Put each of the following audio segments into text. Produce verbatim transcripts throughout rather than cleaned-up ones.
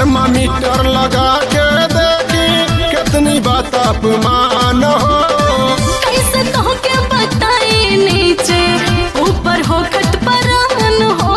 Thermometer लगा के देखी कितनी बात अपमान हो। कैसे कहो के बताए नीचे ऊपर हो खट परान हो।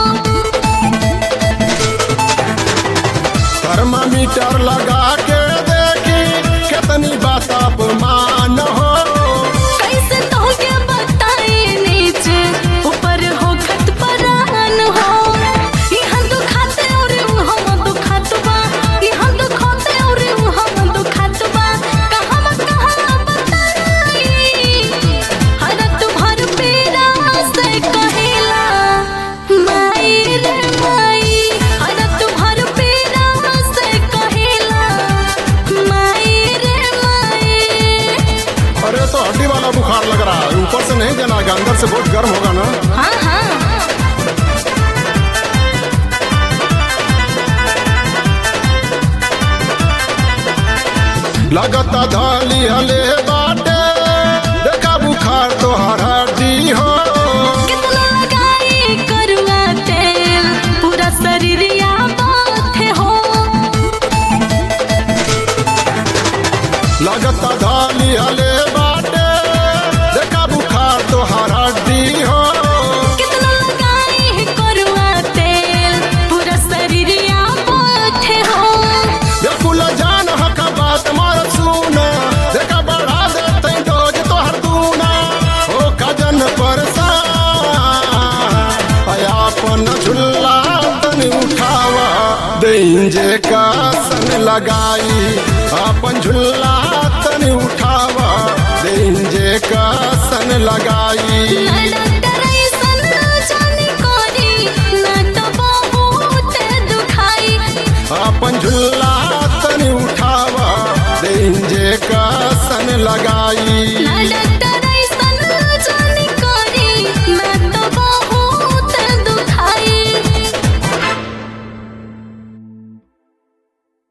थर्मामीटर लगा के देखी कितनी बात अपमान हो। कैसे कहो के बताए नीचे ऊपर हो खट परान हो। यहाँ दुखाते और हम दुखात बा, यहाँ दुखाते और हम दुखात बा। कहाँ कहाँ बताई हरत भर पीड़ा से कहिला माई रे माई। हरत भर पीड़ा से कहिला माई रे माई। अरे तो हड्डी वाला बुखार लग रहा है, ऊपर से नहीं देना, अंदर से बहुत गर्म होगा ना। हाँ हाँ लगता धाली हले बाटे, देखा बुखार तो हर हड्डी हो। कितना लगाई करुआ तेल पूरा शरीरिया बाथे हो। लगता धाली हले बाटे, देखा बुखार तो हर हड्डी हो। कितना लगाई करुआ तेल पूरा शरीरिया बाथे हो। बिल्कुल जान हक बात मार सुना, देखा बढ़ा देते डोज तो हर दूना हो। खजन परेशान अपन झुल्ला तन उठावा देंजे का सन लगाई। अपन झुल्ला तन उठावा देंजे का सन लगाई। ना डॉक्टर ऐसन जाने कोरी ना तो बहुत दुखाई। अपन झुल्ला